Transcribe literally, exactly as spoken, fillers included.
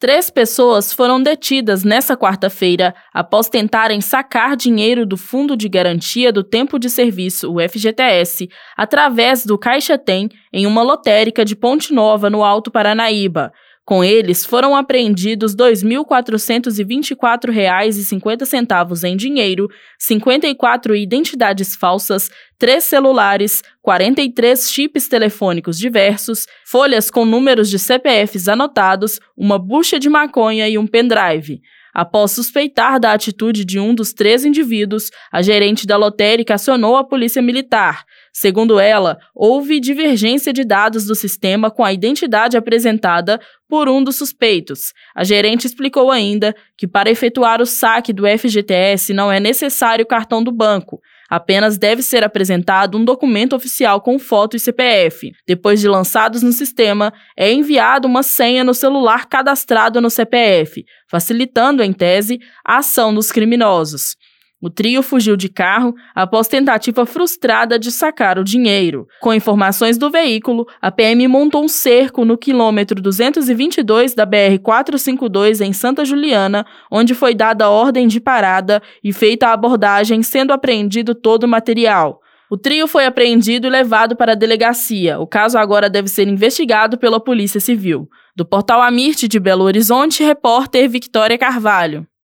Três pessoas foram detidas nesta quarta-feira após tentarem sacar dinheiro do Fundo de Garantia do Tempo de Serviço, o F G T S, através do Caixa Tem, em uma lotérica de Ponte Nova, no Alto Paranaíba. Com eles, foram apreendidos dois mil quatrocentos e vinte e quatro reais e cinquenta centavos em dinheiro, cinquenta e quatro identidades falsas, três celulares, quarenta e três chips telefônicos diversos, folhas com números de C P Fs anotados, uma bucha de maconha e um pendrive. Após suspeitar da atitude de um dos três indivíduos, a gerente da lotérica acionou a polícia militar. Segundo ela, houve divergência de dados do sistema com a identidade apresentada por um dos suspeitos. A gerente explicou ainda que para efetuar o saque do F G T S não é necessário o cartão do banco. Apenas deve ser apresentado um documento oficial com foto e C P F. Depois de lançados no sistema, é enviada uma senha no celular cadastrado no C P F, facilitando, em tese, a ação dos criminosos. O trio fugiu de carro após tentativa frustrada de sacar o dinheiro. Com informações do veículo, a P M montou um cerco no quilômetro duzentos e vinte e dois da B R quatrocentos e cinquenta e dois em Santa Juliana, onde foi dada a ordem de parada e feita a abordagem, sendo apreendido todo o material. O trio foi apreendido e levado para a delegacia. O caso agora deve ser investigado pela Polícia Civil. Do portal Amirte de Belo Horizonte, repórter Victória Carvalho.